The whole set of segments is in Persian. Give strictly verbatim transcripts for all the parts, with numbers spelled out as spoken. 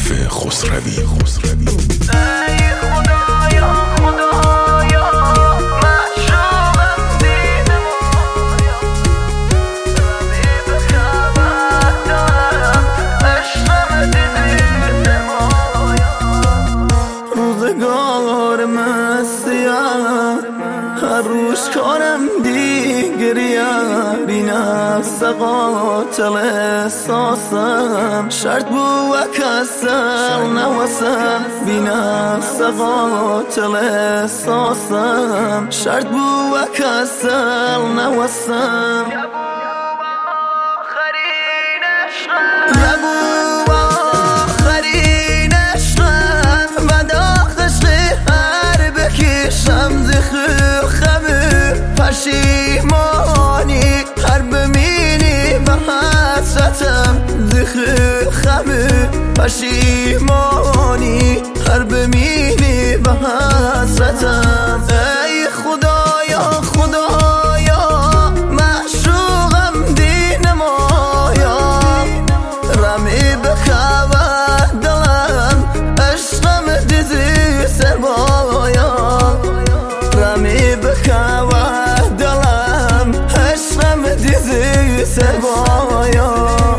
عارف خسروی خسروی هر روز کارم دیگریا بی نفس قاتل احساسم شرط بو کسر نواسم بی نفس قاتل احساسم شرط بو کسر نواسم پشیمانی هر بمینی به حسرتم ذخر خمه پشیمانی هر بمینی به حسرتم ای خدایا خدایا معشوقم دین مایا رمی بکوه دلم عشقم دیزی سربایا رمی بکوه سربایا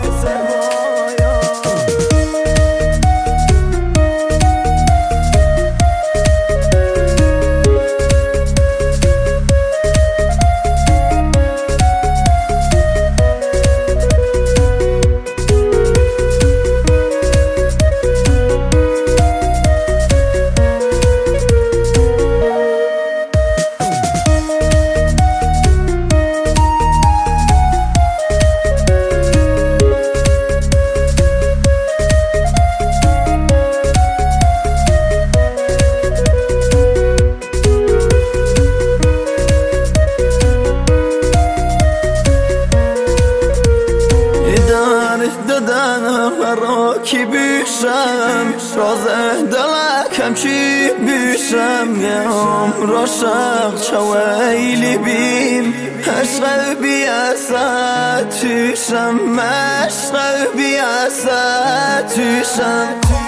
کی بیشم راز دلکم چی بیشم یام راشق چویلی بیم عشق بیاسد توشم عشق بیاسد توشم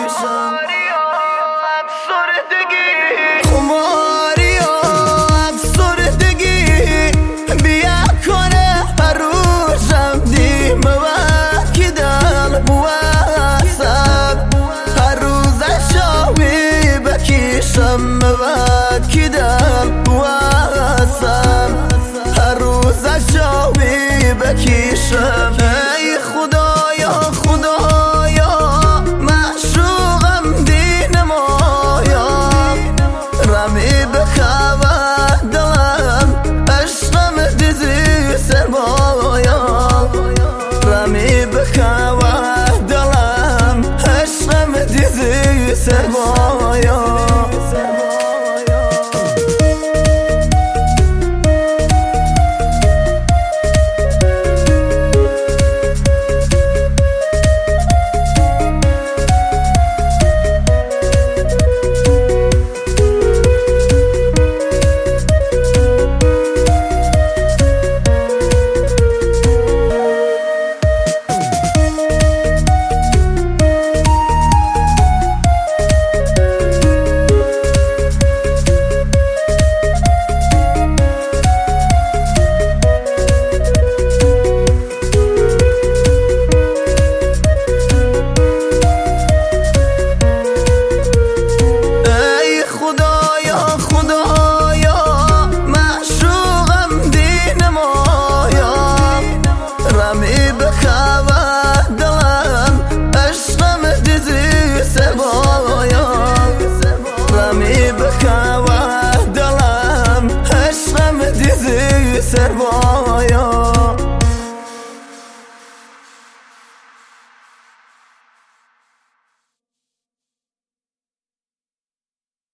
کدام واسم هر روز جاوی بکشم ای خدایا خدایا معشوقم دین مایا رمی بکوه دلم عشقم دیزی سربایا رمی بکوه دلم عشقم دیزی سربایا سربایا